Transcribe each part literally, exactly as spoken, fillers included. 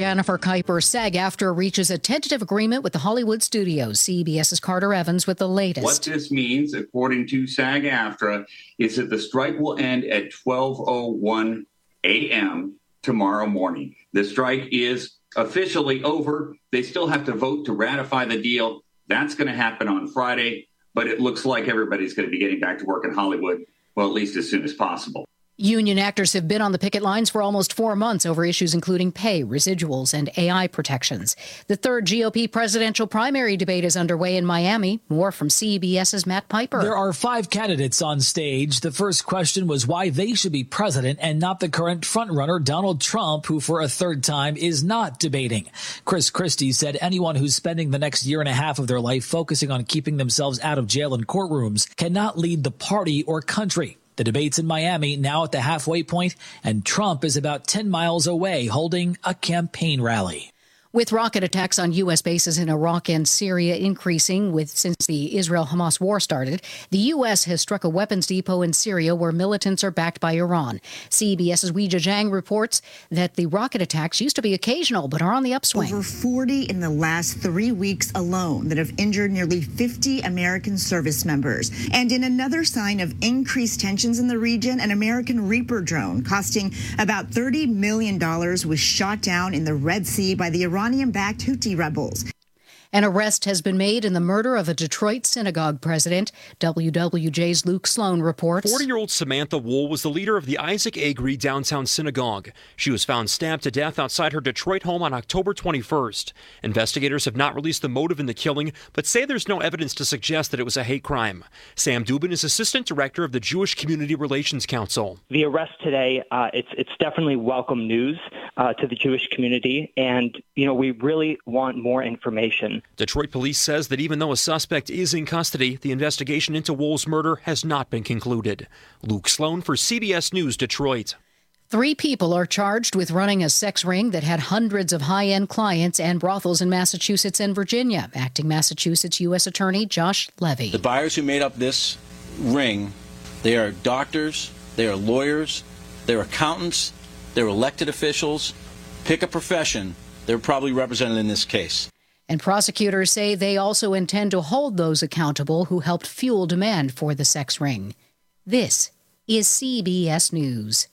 Jennifer Kuiper. SAG-AFTRA reaches a tentative agreement with the Hollywood studios. CBS's Carter Evans with the latest. What this means, according to SAG-AFTRA, is that the strike will end at twelve oh one a.m. tomorrow morning. The strike is officially over. They still have to vote to ratify the deal. That's going to happen on Friday, but it looks like everybody's going to be getting back to work in Hollywood, well, at least as soon as possible. Union actors have been on the picket lines for almost four months over issues including pay, residuals, and A I protections. The third G O P presidential primary debate is underway in Miami. More from CBS's Matt Piper. There are five candidates on stage. The first question was why they should be president and not the current frontrunner Donald Trump, who for a third time is not debating. Chris Christie said anyone who's spending the next year and a half of their life focusing on keeping themselves out of jail and courtrooms cannot lead the party or country. The debate's in Miami, now at the halfway point, and Trump is about ten miles away holding a campaign rally. With rocket attacks on U S bases in Iraq and Syria increasing with since the Israel-Hamas war started, the U S has struck a weapons depot in Syria where militants are backed by Iran. CBS's Weijia Zhang reports that the rocket attacks used to be occasional but are on the upswing. Over forty in the last three weeks alone that have injured nearly fifty American service members. And in another sign of increased tensions in the region, an American Reaper drone costing about thirty million dollars was shot down in the Red Sea by the Iran Iranian-backed Houthi rebels. An arrest has been made in the murder of a Detroit synagogue president. W W J's Luke Sloan reports. forty-year-old Samantha Wool was the leader of the Isaac Agree downtown synagogue. She was found stabbed to death outside her Detroit home on October twenty-first. Investigators have not released the motive in the killing, but say there's no evidence to suggest that it was a hate crime. Sam Dubin is assistant director of the Jewish Community Relations Council. The arrest today, uh, it's it's definitely welcome news uh, to the Jewish community, and you know we really want more information. Detroit police says that even though a suspect is in custody, the investigation into Wool's murder has not been concluded. Luke Sloan for C B S News, Detroit. Three people are charged with running a sex ring that had hundreds of high-end clients and brothels in Massachusetts and Virginia. Acting Massachusetts U S Attorney Josh Levy. The buyers who made up this ring, they are doctors, they are lawyers, they're accountants, they're elected officials. Pick a profession, they're probably represented in this case. And prosecutors say they also intend to hold those accountable who helped fuel demand for the sex ring. This is C B S News.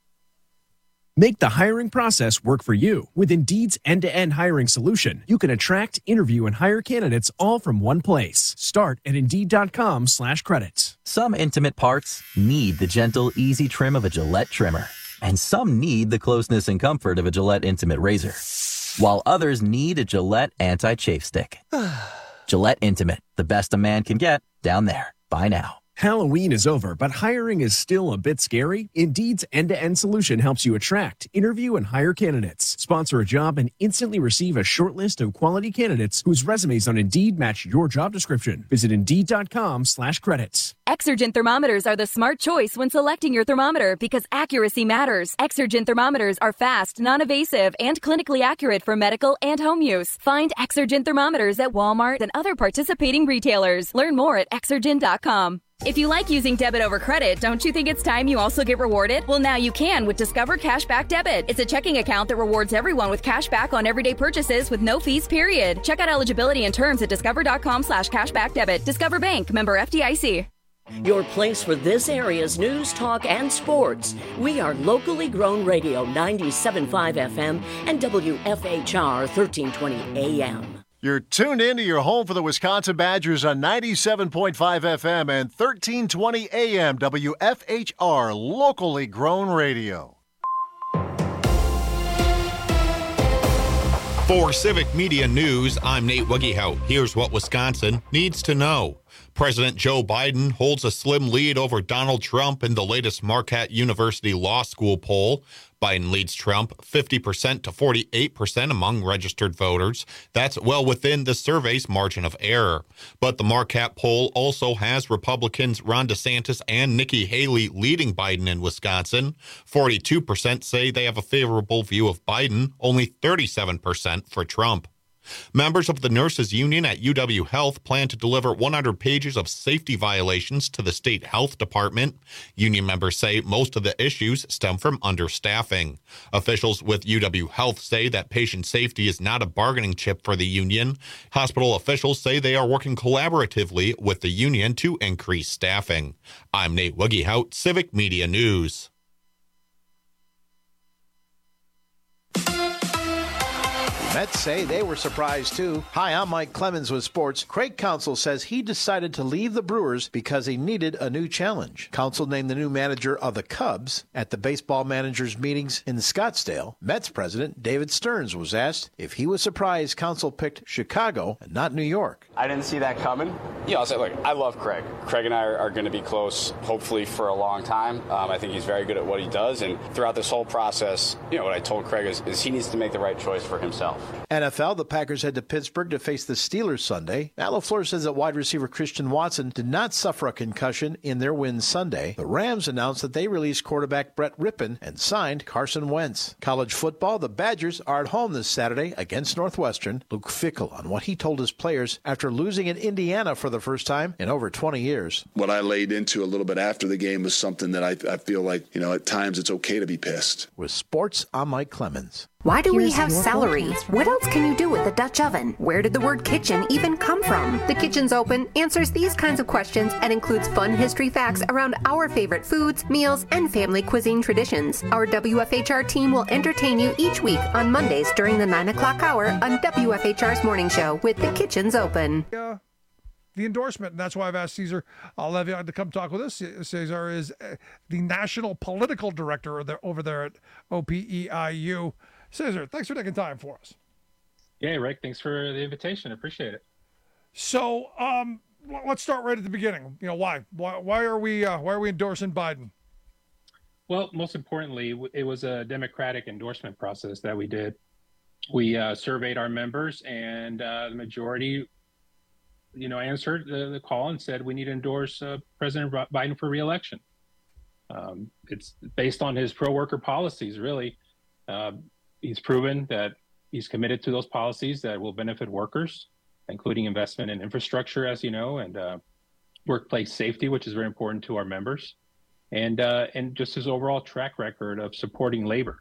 Make the hiring process work for you. With Indeed's end-to-end hiring solution, you can attract, interview, and hire candidates all from one place. Start at Indeed.com slash credits. Some intimate parts need the gentle, easy trim of a Gillette trimmer. And some need the closeness and comfort of a Gillette Intimate Razor. While others need a Gillette Anti-Chafe Stick. Gillette Intimate, the best a man can get, down there. Buy now. Halloween is over, but hiring is still a bit scary. Indeed's end-to-end solution helps you attract, interview, and hire candidates. Sponsor a job and instantly receive a short list of quality candidates whose resumes on Indeed match your job description. Visit Indeed.com slash credits. Exergen thermometers are the smart choice when selecting your thermometer because accuracy matters. Exergen thermometers are fast, non-invasive, and clinically accurate for medical and home use. Find Exergen thermometers at Walmart and other participating retailers. Learn more at Exergen dot com. If you like using debit over credit, don't you think it's time you also get rewarded? Well, now you can with Discover Cashback Debit. It's a checking account that rewards everyone with cash back on everyday purchases with no fees, period. Check out eligibility and terms at discover.com slash cashback debit. Discover Bank, member F D I C. Your place for this area's news, talk, and sports. We are locally grown radio ninety-seven point five F M and W F H R thirteen twenty A M. You're tuned in to your home for the Wisconsin Badgers on ninety-seven point five F M and thirteen twenty A M W F H R, locally grown radio. For Civic Media News, I'm Nate Wiggyhout. Here's what Wisconsin needs to know. President Joe Biden holds a slim lead over Donald Trump in the latest Marquette University Law School poll. Biden leads Trump fifty percent to forty-eight percent among registered voters. That's well within the survey's margin of error. But the Marquette poll also has Republicans Ron DeSantis and Nikki Haley leading Biden in Wisconsin. forty-two percent say they have a favorable view of Biden, only thirty-seven percent for Trump. Members of the nurses union at U W Health plan to deliver one hundred pages of safety violations to the state health department. Union members say most of the issues stem from understaffing. Officials with U W Health say that patient safety is not a bargaining chip for the union. Hospital officials say they are working collaboratively with the union to increase staffing. I'm Nate Wiggyhout, Civic Media News. Mets say they were surprised too. Hi, I'm Mike Clemens with sports. Craig Counsell says he decided to leave the Brewers because he needed a new challenge. Counsell named the new manager of the Cubs at the baseball managers meetings in Scottsdale. Mets president David Stearns was asked if he was surprised Counsell picked Chicago and not New York. I didn't see that coming. Yeah, I'll say, look, I love Craig. Craig and I are, are going to be close, hopefully, for a long time. Um, I think he's very good at what he does, and throughout this whole process, you know, what I told Craig is, is he needs to make the right choice for himself. N F L, the Packers head to Pittsburgh to face the Steelers Sunday. Matt LaFleur says that wide receiver Christian Watson did not suffer a concussion in their win Sunday. The Rams announced that they released quarterback Brett Rippon and signed Carson Wentz. College football, the Badgers are at home this Saturday against Northwestern. Luke Fickell on what he told his players after losing in Indiana for the first time in over twenty years. What I laid into a little bit after the game was something that I, I feel like, you know, at times it's okay to be pissed. With sports, I'm Mike Clemens. Why do Here's we have your celery? forecast. What else can you do with a Dutch oven? Where did the word kitchen even come from? The Kitchen's Open answers these kinds of questions and includes fun history facts around our favorite foods, meals, and family cuisine traditions. Our W F H R team will entertain you each week on Mondays during the nine o'clock hour on W F H R's Morning Show with The Kitchen's Open. Yeah. The endorsement, and that's why I've asked Cesar Levion to come talk with us. Cesar is uh, the national political director over there at O P E I U. Cesar, thanks for taking time for us. Yeah, Rick, thanks for the invitation. I appreciate it. So, um, let's start right at the beginning. You know, why? Why, why are we uh, why are we endorsing Biden? Well, most importantly, it was a democratic endorsement process that we did. We uh, surveyed our members, and uh, the majority, you know, answered the, the call and said we need to endorse uh, President Biden for re-election. Um, it's based on his pro-worker policies, really. Uh, he's proven that he's committed to those policies that will benefit workers, including investment in infrastructure, as you know, and uh, workplace safety, which is very important to our members, and uh, and just his overall track record of supporting labor.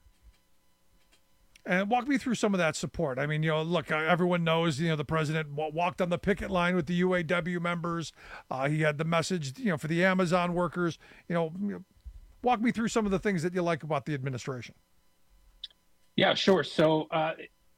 And walk me through some of that support. I mean, you know, look, everyone knows, you know, the president walked on the picket line with the U A W members. Uh, he had the message, you know, for the Amazon workers. You know, you know, walk me through some of the things that you like about the administration. Yeah, sure. So, uh,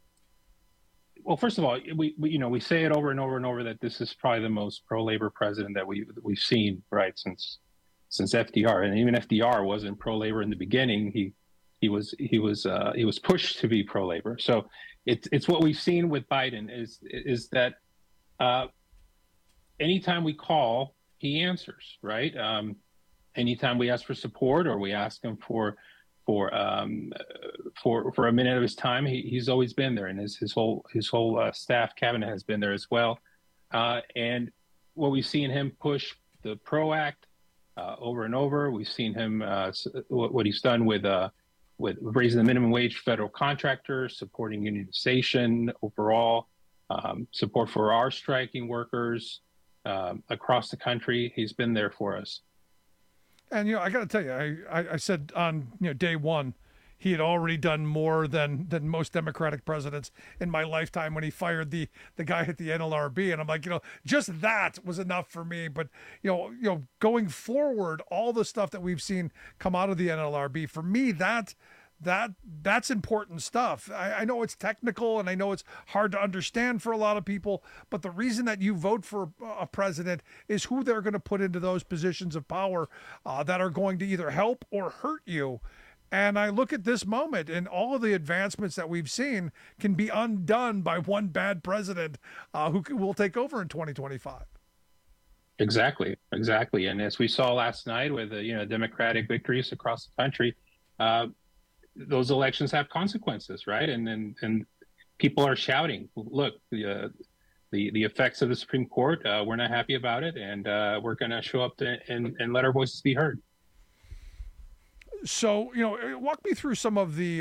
well, first of all, we, we you know we say it over and over and over that this is probably the most pro-labor president that we that we've seen, right, since since F D R, and even F D R wasn't pro-labor in the beginning. He he was he was uh, he was pushed to be pro-labor. So it's it's what we've seen with Biden is is that uh, anytime we call, he answers, right? Um, anytime we ask for support or we ask him for for um, for for a minute of his time, he, he's always been there, and his his whole his whole uh, staff cabinet has been there as well. Uh, and what we've seen him push the PRO Act uh, over and over. We've seen him uh, what, what he's done with uh, with raising the minimum wage for federal contractors, supporting unionization overall, um, support for our striking workers um, across the country. He's been there for us. And, you know, I got to tell you, I, I, I said on, you know, day one, he had already done more than than most Democratic presidents in my lifetime when he fired the the guy at the N L R B. And I'm like, you know, just that was enough for me. But, you know, you know, going forward, all the stuff that we've seen come out of the N L R B, for me, that that that's important stuff. I, I know it's technical and I know it's hard to understand for a lot of people, but the reason that you vote for a president is who they're going to put into those positions of power uh, that are going to either help or hurt you. And I look at this moment, and all of the advancements that we've seen can be undone by one bad president uh, who will take over in twenty twenty-five. Exactly, exactly. And as we saw last night with the, you know, Democratic victories across the country, uh, those elections have consequences, right? And and, and people are shouting, look, the, uh, the the effects of the Supreme Court, uh, we're not happy about it, and uh, we're going to show up to, and, and let our voices be heard. So, you know, walk me through some of the uh,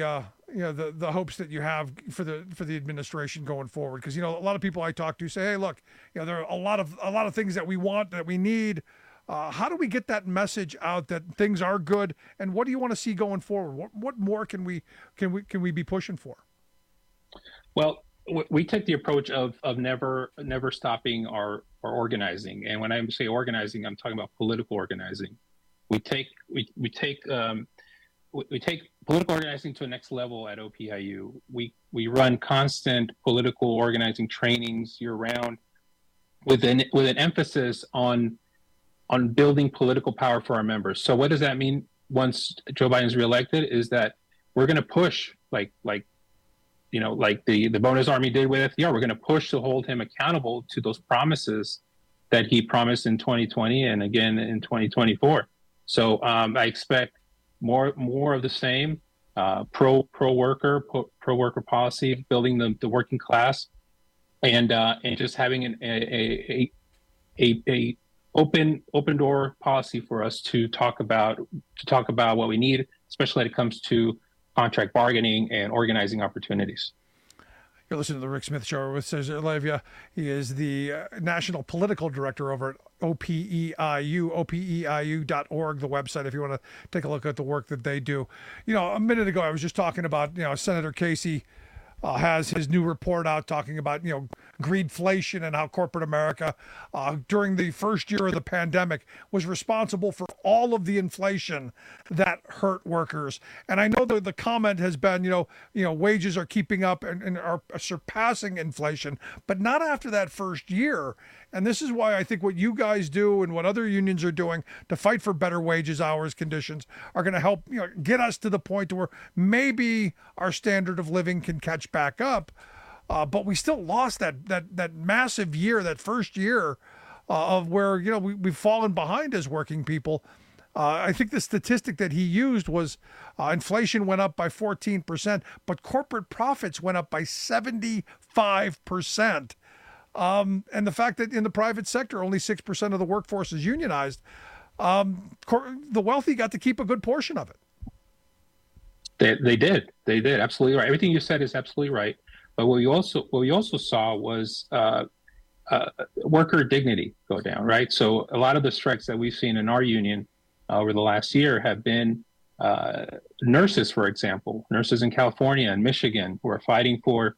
you know, the, the hopes that you have for the for the administration going forward? Because, you know, a lot of people I talk to say, hey, look, you know, there are a lot of a lot of things that we want, that we need. Uh, how do we get that message out that things are good, and what do you want to see going forward? What what more can we can we can we be pushing for? Well, we take the approach of of never never stopping our, our organizing, and when I say organizing, I'm talking about political organizing. We take we we take um, we, we take political organizing to a next level at O P I U. We we run constant political organizing trainings year round, with an with an emphasis on on building political power for our members. So what does that mean once Joe Biden's reelected? Is that we're going to push like like. you know, like the, the bonus army did with F D R, we're going to push to hold him accountable to those promises that he promised in twenty twenty and again in twenty twenty-four. So um, I expect more more of the same, uh, pro pro worker pro, pro worker policy, building the, the working class, and uh, and just having an, a, a a a open open door policy for us to talk about to talk about what we need, especially when it comes to contract bargaining and organizing opportunities. You're listening to the Rick Smith Show with Cesar Levia. He is the uh, National Political Director over at O P E I U, O P E I U dot org, the website, if you want to take a look at the work that they do. You know, a minute ago, I was just talking about, you know, Senator Casey uh, has his new report out talking about, you know, greedflation and how corporate America uh, during the first year of the pandemic was responsible for all of the inflation that hurt workers. And I know that the comment has been, you know, you know, wages are keeping up and, and are surpassing inflation, but not after that first year. And this is why I think what you guys do and what other unions are doing to fight for better wages, hours, conditions are going to help, you know, get us to the point where maybe our standard of living can catch back up. Uh, but we still lost that that that massive year, that first year uh, of where, you know, we, we've fallen behind as working people. Uh, I think the statistic that he used was uh, inflation went up by fourteen percent, but corporate profits went up by seventy-five percent. Um, and the fact that in the private sector, only six percent of the workforce is unionized, um, cor- the wealthy got to keep a good portion of it. They, they did. They did. Absolutely right. Everything you said is absolutely right. But what we also what we also saw was uh, uh, worker dignity go down, right? So a lot of the strikes that we've seen in our union uh, over the last year have been uh, nurses, for example, nurses in California and Michigan who are fighting for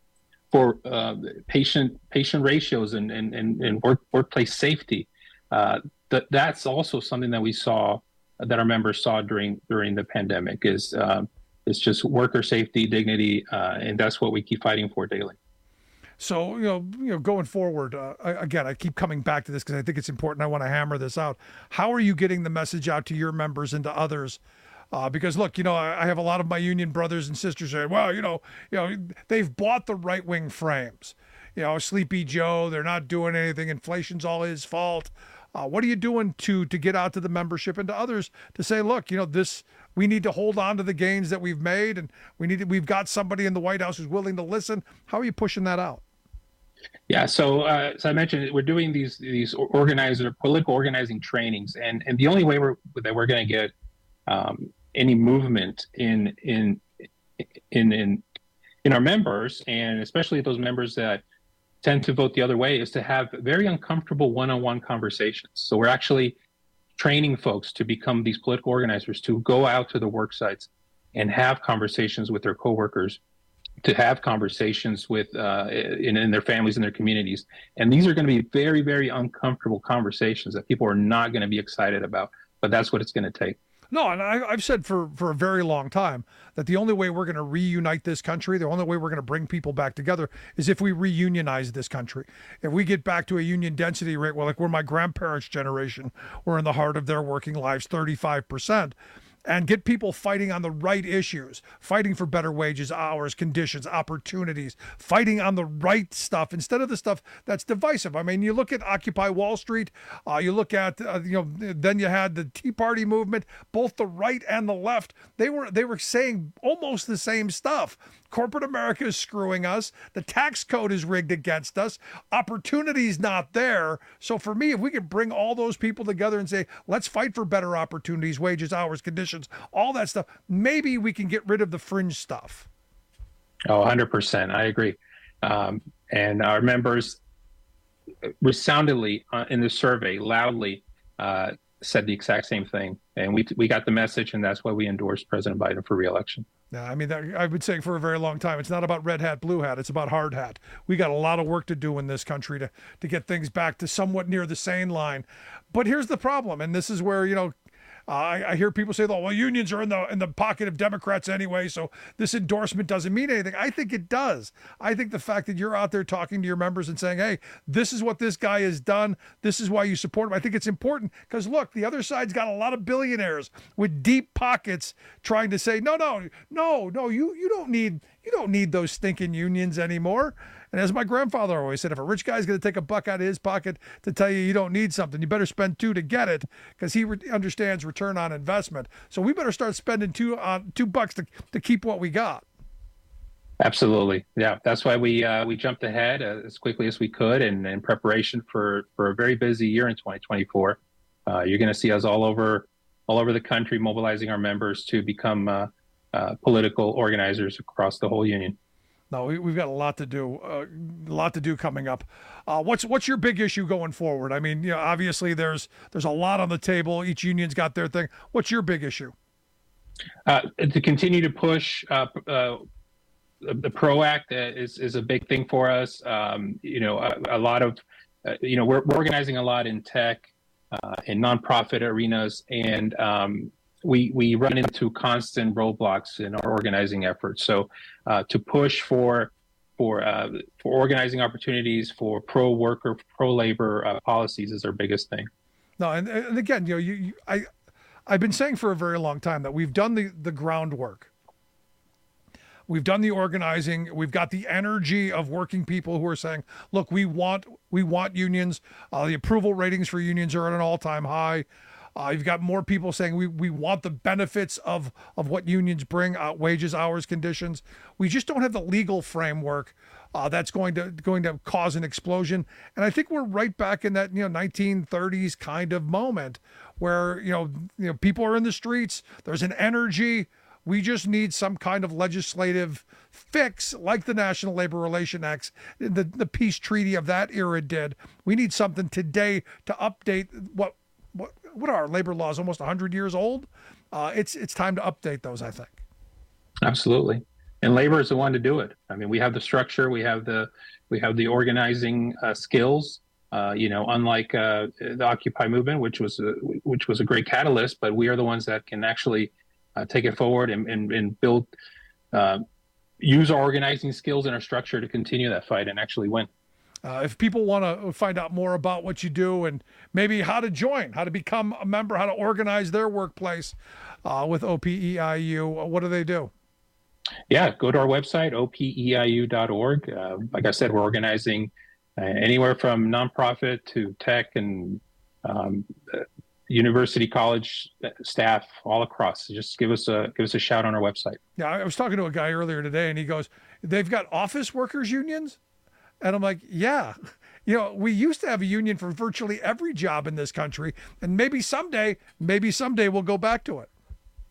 for uh, patient patient ratios and and, and, and work, workplace safety. Uh, that that's also something that we saw that our members saw during during the pandemic is. Um, It's just worker safety, dignity, uh, and that's what we keep fighting for daily. So, you know, you know, going forward, uh, I, again, I keep coming back to this because I think it's important. I want to hammer this out. How are you getting the message out to your members and to others? Uh, because look, you know, I, I have a lot of my union brothers and sisters saying, well, you know, you know, they've bought the right wing frames. You know, Sleepy Joe, they're not doing anything. Inflation's all his fault. Uh, what are you doing to to get out to the membership and to others to say, look, you know, this we need to hold on to the gains that we've made, and we need to, we've got somebody in the White House who's willing to listen. How are you pushing that out? Yeah, so uh, as I mentioned, we're doing these these organizer political organizing trainings, and and the only way we're that we're going to get um, any movement in in in in in our members, and especially those members that tend to vote the other way, is to have very uncomfortable one-on-one conversations. So we're actually training folks to become these political organizers, to go out to the work sites and have conversations with their coworkers, to have conversations with uh, in, in their families and their communities. And these are going to be very, very uncomfortable conversations that people are not going to be excited about, but that's what it's going to take. No, and I, I've said for, for a very long time that the only way we're going to reunite this country, the only way we're going to bring people back together is if we reunionize this country. If we get back to a union density rate, well, like where my grandparents' generation were in the heart of their working lives, thirty-five percent, and get people fighting on the right issues, fighting for better wages, hours, conditions, opportunities, fighting on the right stuff instead of the stuff that's divisive. I mean, you look at Occupy Wall Street, uh, you look at, uh, you know, then you had the Tea Party movement, both the right and the left, they were they were saying almost the same stuff. Corporate America is screwing us. The tax code is rigged against us. Opportunity's not there. So for me, if we could bring all those people together and say, let's fight for better opportunities, wages, hours, conditions, all that stuff, maybe we can get rid of the fringe stuff. Oh, one hundred percent. I agree. Um, and our members resoundingly uh, in the survey, loudly, uh, said the exact same thing. And we we got the message, and that's why we endorsed President Biden for re-election. Yeah, I mean, that, I've been saying for a very long time, it's not about red hat, blue hat. It's about hard hat. We got a lot of work to do in this country to, to get things back to somewhat near the sane line. But here's the problem, and this is where, you know, Uh, I, I hear people say, "Oh, well, unions are in the in the pocket of Democrats anyway, so this endorsement doesn't mean anything." I think it does. I think the fact that you're out there talking to your members and saying, "Hey, this is what this guy has done. This is why you support him." I think it's important because look, the other side's got a lot of billionaires with deep pockets trying to say, "No, no, no, no, you you don't need you don't need those stinking unions anymore." And as my grandfather always said, if a rich guy's going to take a buck out of his pocket to tell you you don't need something, you better spend two to get it, because he re- understands return on investment. So we better start spending two on uh, two bucks to to keep what we got. Absolutely, yeah. That's why we uh, we jumped ahead uh, as quickly as we could, and in preparation for for a very busy year in twenty twenty-four. Uh, you're going to see us all over all over the country mobilizing our members to become uh, uh, political organizers across the whole union. No, we, we've got a lot to do, uh, a lot to do coming up. Uh, what's what's your big issue going forward? I mean, you know, obviously there's there's a lot on the table. Each union's got their thing. What's your big issue? Uh, to continue to push uh, uh, the PRO Act is is a big thing for us. Um, you know, a, a lot of, uh, you know, we're, we're organizing a lot in tech, uh, in nonprofit arenas, and um, we we run into constant roadblocks in our organizing efforts. So uh, to push for for uh, for organizing opportunities for pro worker, pro labor uh, policies is our biggest thing. No, and, and again, you know, you, you I I've been saying for a very long time that we've done the the groundwork. We've done the organizing. We've got the energy of working people who are saying, "Look, we want we want unions." Uh, the approval ratings for unions are at an all-time high. Uh, you've got more people saying we we want the benefits of of what unions bring, uh, wages, hours, conditions. We just don't have the legal framework uh, that's going to going to cause an explosion. And I think we're right back in that you know nineteen thirties kind of moment where you know you know people are in the streets. There's an energy. We just need some kind of legislative fix like the National Labor Relations Act, the, the peace treaty of that era did. We need something today to update what what what are our labor laws, almost one hundred years old? Uh, it's it's time to update those, I think. Absolutely. And labor is the one to do it. I mean, we have the structure, we have the we have the organizing uh, skills. Uh, you know, unlike uh, the Occupy movement, which was a, which was a great catalyst, but we are the ones that can actually Uh, take it forward and, and, and build, uh, use our organizing skills and our structure to continue that fight and actually win. Uh, if people want to find out more about what you do and maybe how to join, how to become a member, how to organize their workplace uh, with O P E I U, what do they do? Yeah, go to our website, O P E I U dot org. Uh, like I said, we're organizing uh, anywhere from nonprofit to tech and um, university, college staff all across. Just give us a give us a shout on our website. Yeah, I was talking to a guy earlier today, and he goes, "They've got office workers unions," and I'm like, "Yeah, you know, we used to have a union for virtually every job in this country, and maybe someday, maybe someday we'll go back to it."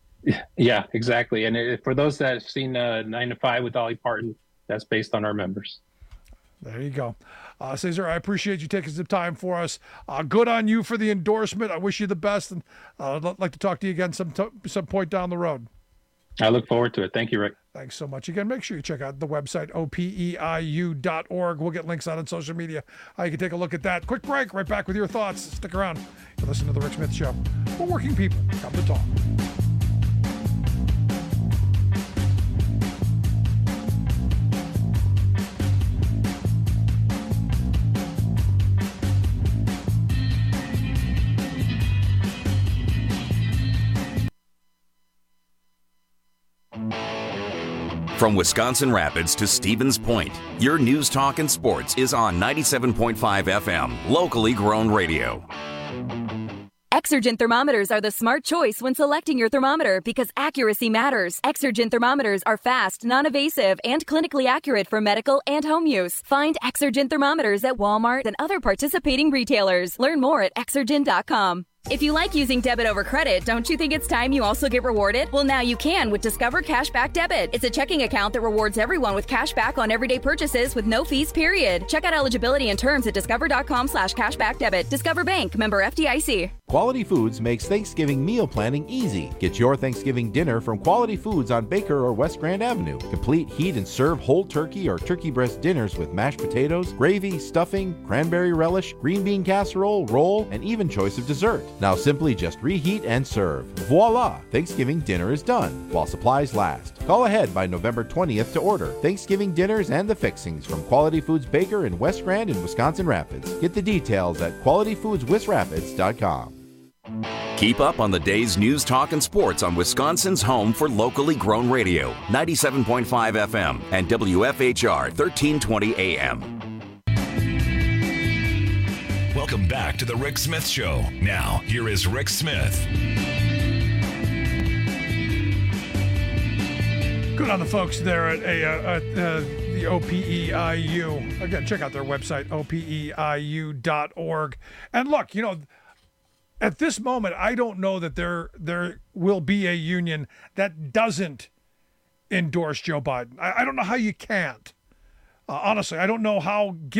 Yeah, exactly. And it, for those that have seen uh, Nine to Five with Dolly Parton, that's based on our members. There you go. Uh, Cesar, I appreciate you taking some time for us. Uh, good on you for the endorsement. I wish you the best, and uh, I'd like to talk to you again some t- some point down the road. I look forward to it. Thank you, Rick. Thanks so much. Again, make sure you check out the website, O P E I U dot org. We'll get links out on social media. Uh, you can take a look at that. Quick break. Right back with your thoughts. Stick around. You listen to The Rick Smith Show. For working people, come to talk. From Wisconsin Rapids to Stevens Point, your news, talk, and sports is on ninety-seven point five F M, locally grown radio. Exergen thermometers are the smart choice when selecting your thermometer because accuracy matters. Exergen thermometers are fast, non-invasive, and clinically accurate for medical and home use. Find Exergen thermometers at Walmart and other participating retailers. Learn more at exergen dot com. If you like using debit over credit, don't you think it's time you also get rewarded? Well, now you can with Discover Cashback Debit. It's a checking account that rewards everyone with cash back on everyday purchases with no fees, period. Check out eligibility and terms at discover dot com slash cashback debit. Discover Bank, member F D I C. Quality Foods makes Thanksgiving meal planning easy. Get your Thanksgiving dinner from Quality Foods on Baker or West Grand Avenue. Complete heat and serve whole turkey or turkey breast dinners with mashed potatoes, gravy, stuffing, cranberry relish, green bean casserole, roll, and even choice of dessert. Now simply just reheat and serve. Voila! Thanksgiving dinner is done while supplies last. Call ahead by November twentieth to order Thanksgiving dinners and the fixings from Quality Foods Baker in West Grand and Wisconsin Rapids. Get the details at quality foods wis rapids dot com. Keep up on the day's news, talk, and sports on Wisconsin's home for locally grown radio, ninety-seven point five F M and W F H R thirteen twenty A M. Welcome back to the Rick Smith Show. Now, here is Rick Smith. Good on the folks there at, a, uh, at uh, the O P E I U. Again, check out their website, O P E I U dot org. And look, you know, at this moment, I don't know that there there will be a union that doesn't endorse Joe Biden. I, I don't know how you can't. Uh, honestly, I don't know how.